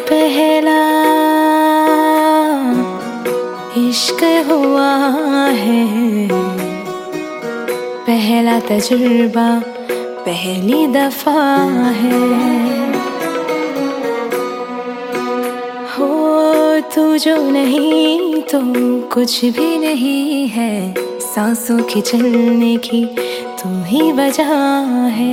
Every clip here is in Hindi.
पहला इश्क हुआ है, पहला तजुर्बा पहली दफा है। हो तू जो नहीं तो कुछ भी नहीं है, सांसों की चलने की तू ही वजह है।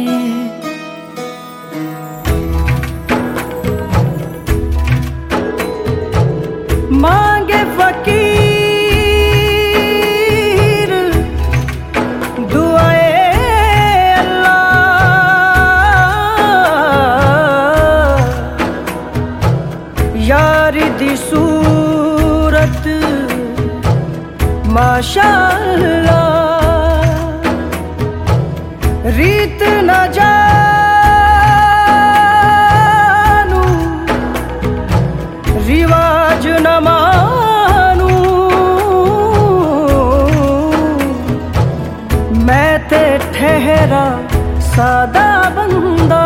मांगे फकीर दुआए अल्लाह, यारी दी सूरत माशाअल्लाह, रीत न जानू रिवाज न मानू, मैं ते ठहरा सादा बंदा।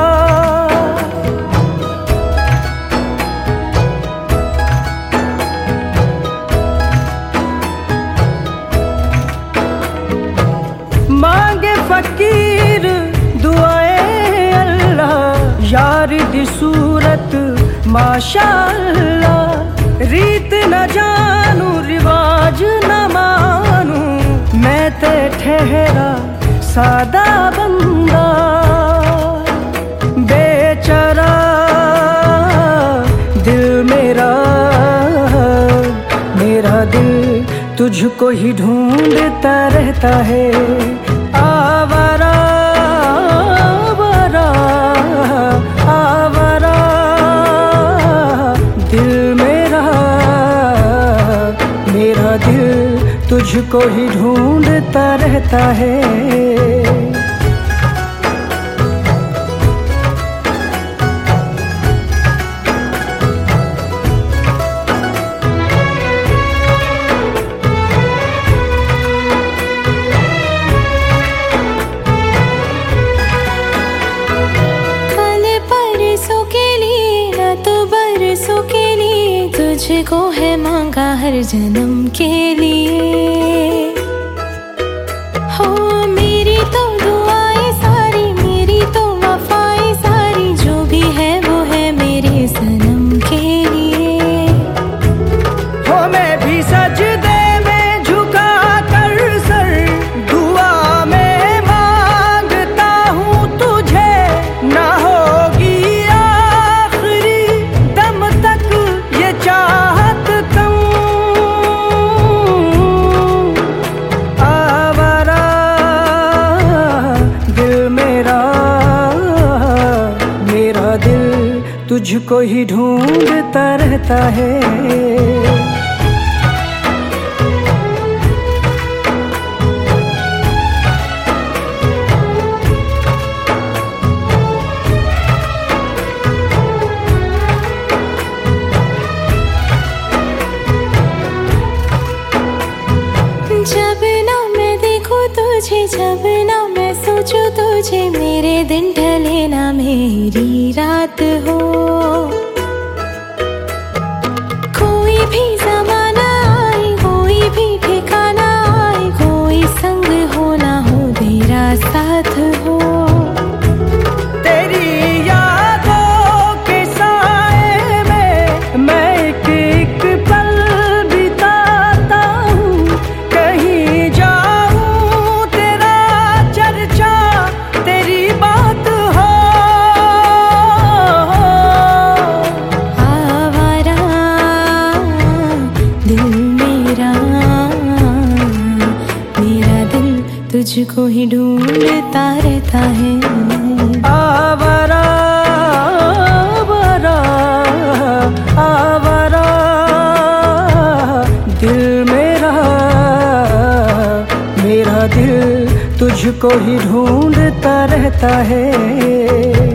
मांगे फकीर दुआए अल्लाह, यारी दी सूरत माशाअल्लाह, रीत न जानू रिवाज न मानू, मैं ते ठहरा सादा बंदा। बेचारा दिल मेरा, मेरा दिल तुझको ही ढूंढता रहता है। आवारा आवारा आवारा दिल मेरा, मेरा दिल तुझको ही ढूंढता रहता है। तुझको है मांगा हर जन्म के लिए, हो मेरी तो दुआएं सारी, मेरी तो वफाएं सारी, जो भी है वो है मेरे सनम के लिए। हो मैं भी सजदे में झुका कर सर, दुआ में मांगता हूँ तुझे, ना होगी आखिरी दम तक ये चाहत कम। आवारा दिल मेरा, मेरा दिल तुझको ही ढूंढता रहता है। जब ना मैं देखूं तुझे, जब ना मैं सोचूं तुझे, मेरे दिन ढले ना मेरी रात हो। कोई भी ज़माना आए, कोई भी ठिकाना आए, कोई संग हो ना हो तेरा साथ हो। तेरी यादों के साए में मैं एक एक पल बिताता हूँ, कहीं जाऊँ तेरा चर्चा तेरी बात हो। आवारा दिल मेरा, मेरा दिल तुझको ही ढूंढता रहता है। आवारा आवारा आवारा दिल मेरा, मेरा दिल तुझको ही ढूंढता रहता है।